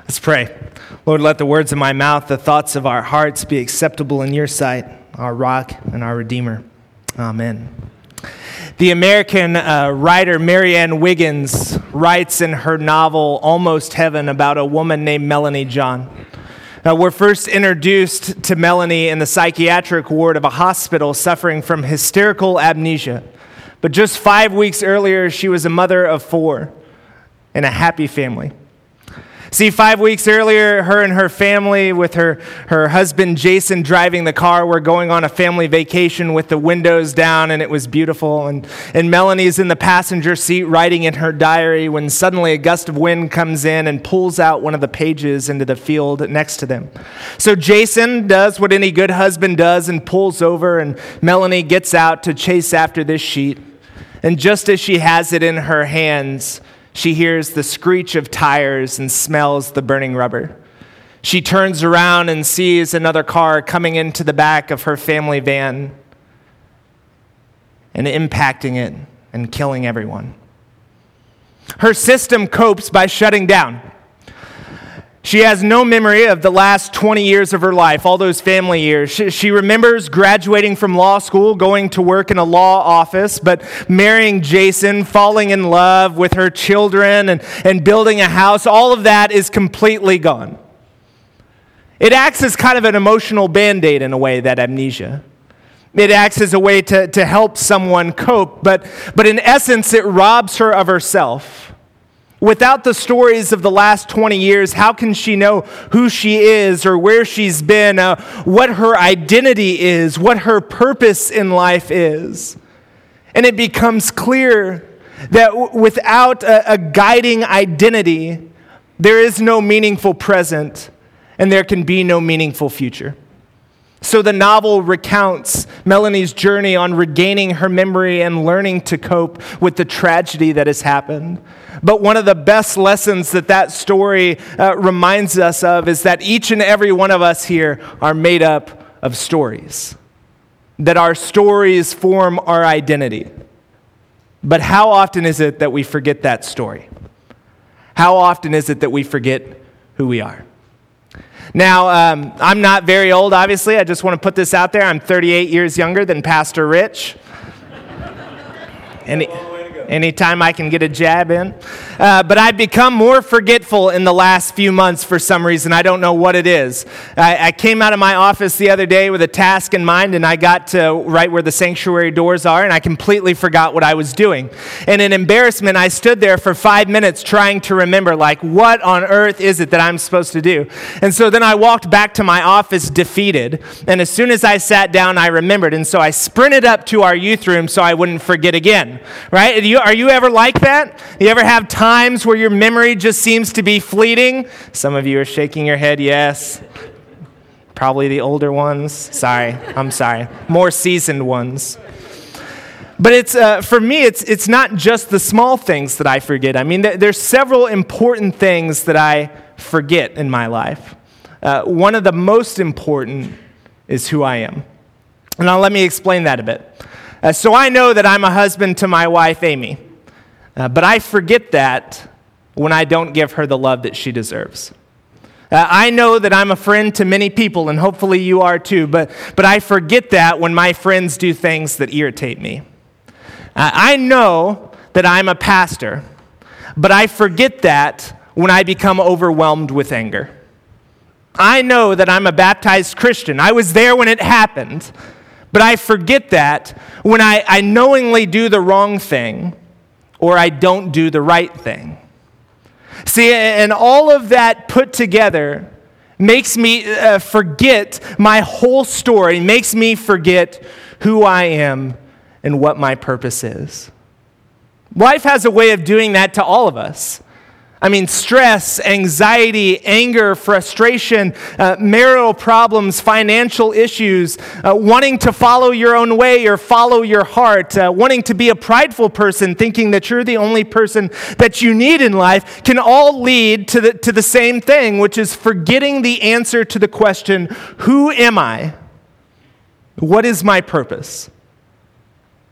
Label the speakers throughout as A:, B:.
A: Let's pray. Lord, let the words of my mouth, the thoughts of our hearts be acceptable in your sight, our rock and our redeemer. Amen. The American writer Marianne Wiggins writes in her novel Almost Heaven about a woman named Melanie John. We're first introduced to Melanie in the psychiatric ward of a hospital suffering from hysterical amnesia. But just 5 weeks earlier, she was a mother of 4 in a happy family. See, 5 weeks earlier, her and her family, with her husband Jason driving the car, were going on a family vacation with the windows down, and it was beautiful. And Melanie's in the passenger seat writing in her diary when suddenly a gust of wind comes in and pulls out one of the pages into the field next to them. So Jason does what any good husband does and pulls over, and Melanie gets out to chase after this sheet. And just as she has it in her hands, she hears the screech of tires and smells the burning rubber. She turns around and sees another car coming into the back of her family van and impacting it and killing everyone. Her system copes by shutting down. She has no memory of the last 20 years of her life, all those family years. She remembers graduating from law school, going to work in a law office, but marrying Jason, falling in love with her children, and building a house. All of that is completely gone. It acts as kind of an emotional Band-Aid in a way, that amnesia. It acts as a way to help someone cope, but in essence, it robs her of herself. Without the stories of the last 20 years, how can she know who she is or where she's been, what her identity is, what her purpose in life is? And it becomes clear that without a guiding identity, there is no meaningful present and there can be no meaningful future. So the novel recounts Melanie's journey on regaining her memory and learning to cope with the tragedy that has happened. But one of the best lessons that story reminds us of is that each and every one of us here are made up of stories. That our stories form our identity. But how often is it that we forget that story? How often is it that we forget who we are? Now, I'm not very old, obviously. I just want to put this out there. I'm 38 years younger than Pastor Rich. Anytime I can get a jab in. But I've become more forgetful in the last few months for some reason. I don't know what it is. I came out of my office the other day with a task in mind, and I got to right where the sanctuary doors are, and I completely forgot what I was doing. And in embarrassment, I stood there for 5 minutes trying to remember, what on earth is it that I'm supposed to do? And so then I walked back to my office defeated, and as soon as I sat down, I remembered. And so I sprinted up to our youth room so I wouldn't forget again, right? Are you ever like that? You ever have times where your memory just seems to be fleeting? Some of you are shaking your head, yes. Probably the older ones. I'm sorry. More seasoned ones. But it's for me, it's not just the small things that I forget. I mean, there's several important things that I forget in my life. One of the most important is who I am. And now let me explain that a bit. So I know that I'm a husband to my wife, Amy, but I forget that when I don't give her the love that she deserves. I know that I'm a friend to many people, and hopefully you are too, but I forget that when my friends do things that irritate me. I know that I'm a pastor, but I forget that when I become overwhelmed with anger. I know that I'm a baptized Christian. I was there when it happened. But I forget that when I knowingly do the wrong thing or I don't do the right thing. See, and all of that put together makes me forget my whole story, makes me forget who I am and what my purpose is. Life has a way of doing that to all of us. I mean, stress, anxiety, anger, frustration, marital problems, financial issues, wanting to follow your own way or follow your heart, wanting to be a prideful person, thinking that you're the only person that you need in life, can all lead to the same thing, which is forgetting the answer to the question, who am I? What is my purpose?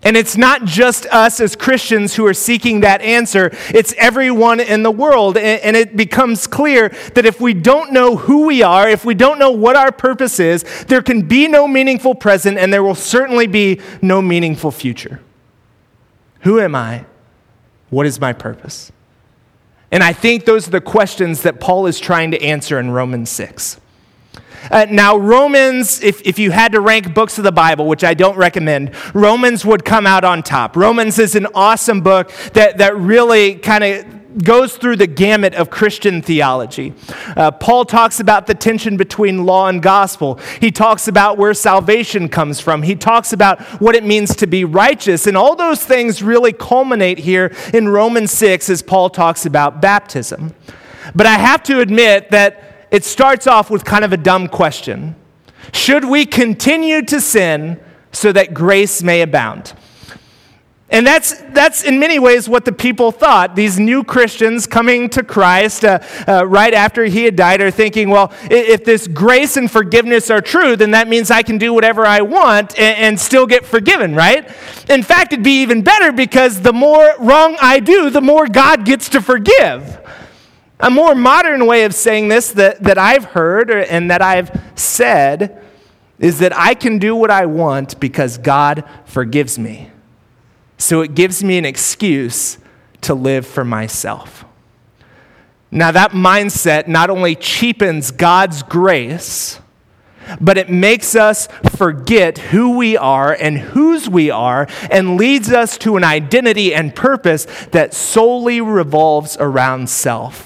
A: And it's not just us as Christians who are seeking that answer. It's everyone in the world. And it becomes clear that if we don't know who we are, if we don't know what our purpose is, there can be no meaningful present, and there will certainly be no meaningful future. Who am I? What is my purpose? And I think those are the questions that Paul is trying to answer in Romans 6. Now, Romans, if you had to rank books of the Bible, which I don't recommend, Romans would come out on top. Romans is an awesome book that really kind of goes through the gamut of Christian theology. Paul talks about the tension between law and gospel. He talks about where salvation comes from. He talks about what it means to be righteous. And all those things really culminate here in Romans 6 as Paul talks about baptism. But I have to admit that it starts off with kind of a dumb question. Should we continue to sin so that grace may abound? And that's in many ways what the people thought. These new Christians coming to Christ right after he had died are thinking, well, if this grace and forgiveness are true, then that means I can do whatever I want and still get forgiven, right? In fact, it'd be even better because the more wrong I do, the more God gets to forgive. A more modern way of saying this that I've heard and that I've said is that I can do what I want because God forgives me. So it gives me an excuse to live for myself. Now that mindset not only cheapens God's grace, but it makes us forget who we are and whose we are and leads us to an identity and purpose that solely revolves around self,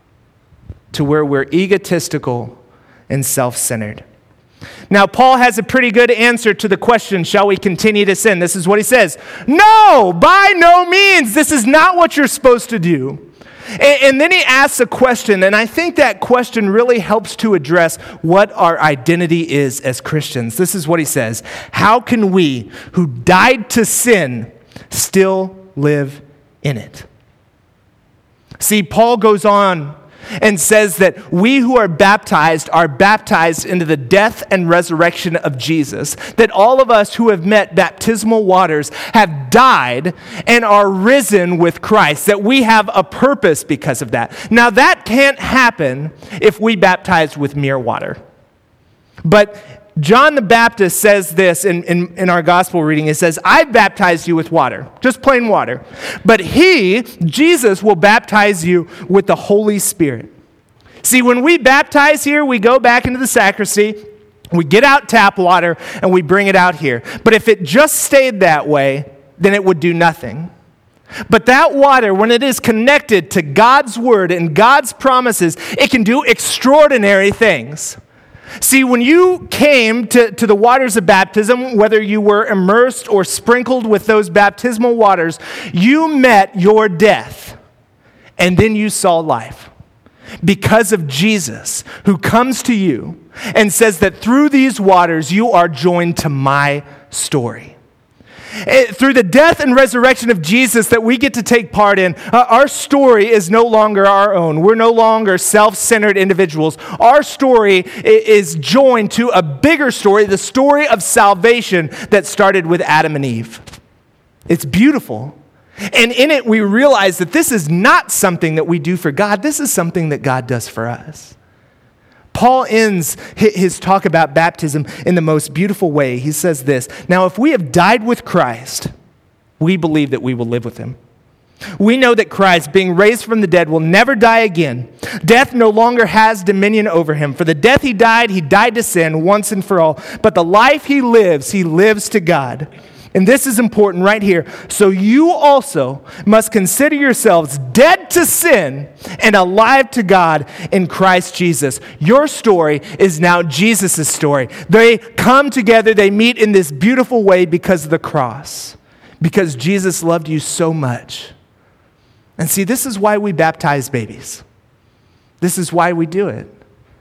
A: to where we're egotistical and self-centered. Now, Paul has a pretty good answer to the question, shall we continue to sin? This is what he says. No, by no means. This is not what you're supposed to do. And then he asks a question, and I think that question really helps to address what our identity is as Christians. This is what he says. How can we who died to sin still live in it? See, Paul goes on and says that we who are baptized into the death and resurrection of Jesus, that all of us who have met baptismal waters have died and are risen with Christ, that we have a purpose because of that. Now that can't happen if we baptize with mere water. But John the Baptist says this in our gospel reading. It says, I baptize you with water, just plain water. But he, Jesus, will baptize you with the Holy Spirit. See, when we baptize here, we go back into the sacristy, we get out tap water, and we bring it out here. But if it just stayed that way, then it would do nothing. But that water, when it is connected to God's word and God's promises, it can do extraordinary things. See, when you came to the waters of baptism, whether you were immersed or sprinkled with those baptismal waters, you met your death, and then you saw life. Because of Jesus, who comes to you and says that through these waters you are joined to my story. Through the death and resurrection of Jesus that we get to take part in, our story is no longer our own. We're no longer self-centered individuals. Our story is joined to a bigger story, the story of salvation that started with Adam and Eve. It's beautiful. And in it, we realize that this is not something that we do for God. This is something that God does for us. Paul ends his talk about baptism in the most beautiful way. He says this, now if we have died with Christ, we believe that we will live with him. We know that Christ, being raised from the dead, will never die again. Death no longer has dominion over him. For the death he died to sin once and for all. But the life he lives to God. And this is important right here. So you also must consider yourselves dead to sin and alive to God in Christ Jesus. Your story is now Jesus' story. They come together, they meet in this beautiful way because of the cross. Because Jesus loved you so much. And see, this is why we baptize babies. This is why we do it.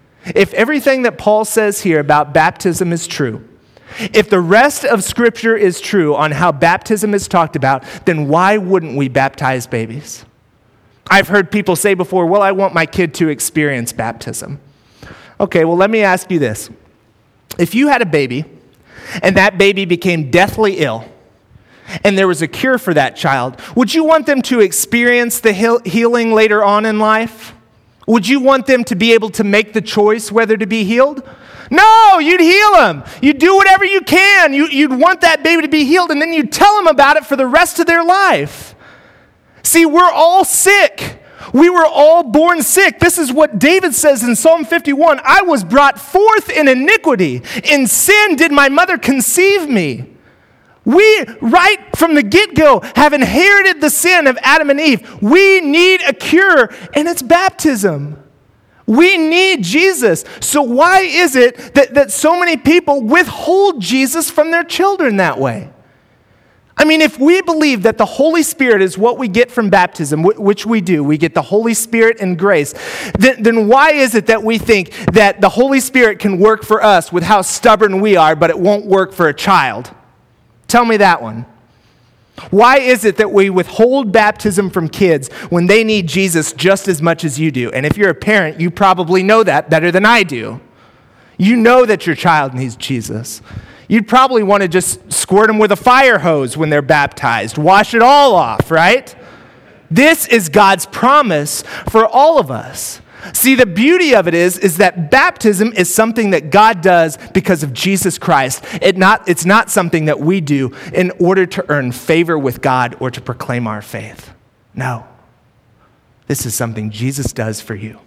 A: If everything that Paul says here about baptism is true, if the rest of Scripture is true on how baptism is talked about, then why wouldn't we baptize babies? I've heard people say before, well, I want my kid to experience baptism. Okay, well, let me ask you this. If you had a baby, and that baby became deathly ill, and there was a cure for that child, would you want them to experience the healing later on in life? Would you want them to be able to make the choice whether to be healed? No, you'd heal them. You'd do whatever you can. You'd want that baby to be healed, and then you'd tell them about it for the rest of their life. See, we're all sick. We were all born sick. This is what David says in Psalm 51. I was brought forth in iniquity. In sin did my mother conceive me. We, right from the get-go, have inherited the sin of Adam and Eve. We need a cure, and it's baptism. We need Jesus. So why is it that so many people withhold Jesus from their children that way? I mean, if we believe that the Holy Spirit is what we get from baptism, which we do, we get the Holy Spirit and grace, then why is it that we think that the Holy Spirit can work for us with how stubborn we are, but it won't work for a child? Tell me that one. Why is it that we withhold baptism from kids when they need Jesus just as much as you do? And if you're a parent, you probably know that better than I do. You know that your child needs Jesus. You'd probably want to just squirt them with a fire hose when they're baptized. Wash it all off, right? This is God's promise for all of us. See, the beauty of it is that baptism is something that God does because of Jesus Christ. It's not something that we do in order to earn favor with God or to proclaim our faith. No. This is something Jesus does for you.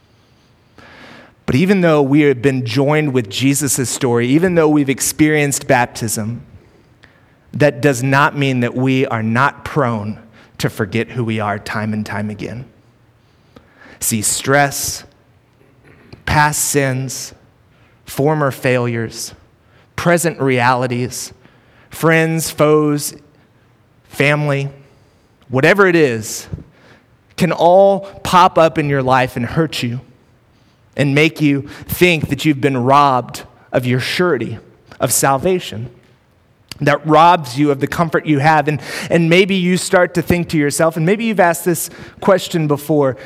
A: But even though we have been joined with Jesus' story, even though we've experienced baptism, that does not mean that we are not prone to forget who we are time and time again. See, stress, past sins, former failures, present realities, friends, foes, family, whatever it is, can all pop up in your life and hurt you and make you think that you've been robbed of your surety of salvation. That robs you of the comfort you have. And maybe you start to think to yourself, and maybe you've asked this question before,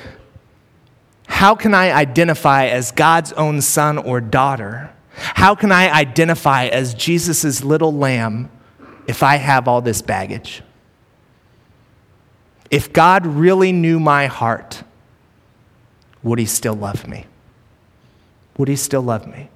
A: how can I identify as God's own son or daughter? How can I identify as Jesus' little lamb if I have all this baggage? If God really knew my heart, would he still love me? Would he still love me?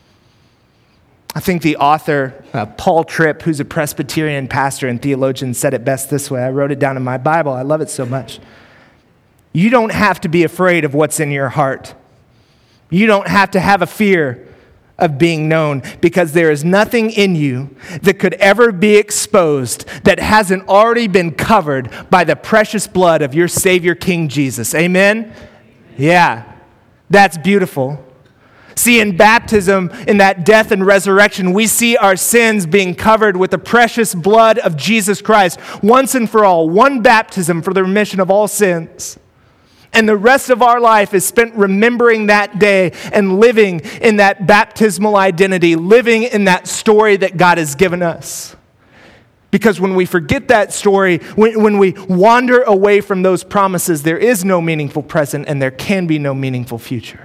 A: I think the author, Paul Tripp, who's a Presbyterian pastor and theologian, said it best this way. I wrote it down in my Bible. I love it so much. You don't have to be afraid of what's in your heart. You don't have to have a fear of being known, because there is nothing in you that could ever be exposed that hasn't already been covered by the precious blood of your Savior, King Jesus. Amen? Yeah, that's beautiful. See, in baptism, in that death and resurrection, we see our sins being covered with the precious blood of Jesus Christ, once and for all, one baptism for the remission of all sins. And the rest of our life is spent remembering that day and living in that baptismal identity, living in that story that God has given us. Because when we forget that story, when we wander away from those promises, there is no meaningful present and there can be no meaningful future.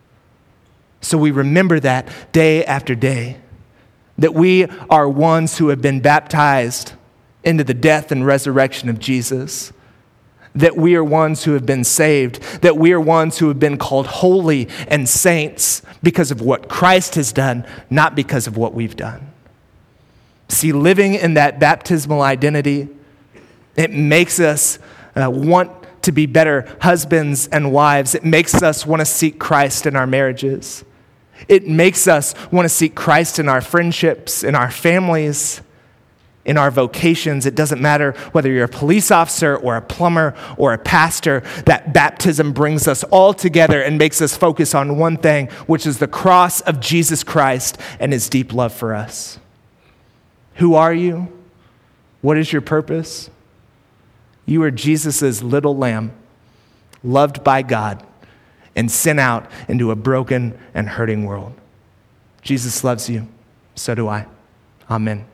A: So we remember that day after day, that we are ones who have been baptized into the death and resurrection of Jesus, that we are ones who have been saved, that we are ones who have been called holy and saints because of what Christ has done, not because of what we've done. See, living in that baptismal identity, it makes us want to be better husbands and wives. It makes us want to seek Christ in our marriages. It makes us want to seek Christ in our friendships, in our families, in our vocations. It doesn't matter whether you're a police officer or a plumber or a pastor. That baptism brings us all together and makes us focus on one thing, which is the cross of Jesus Christ and his deep love for us. Who are you? What is your purpose? You are Jesus' little lamb, loved by God and sent out into a broken and hurting world. Jesus loves you. So do I. Amen.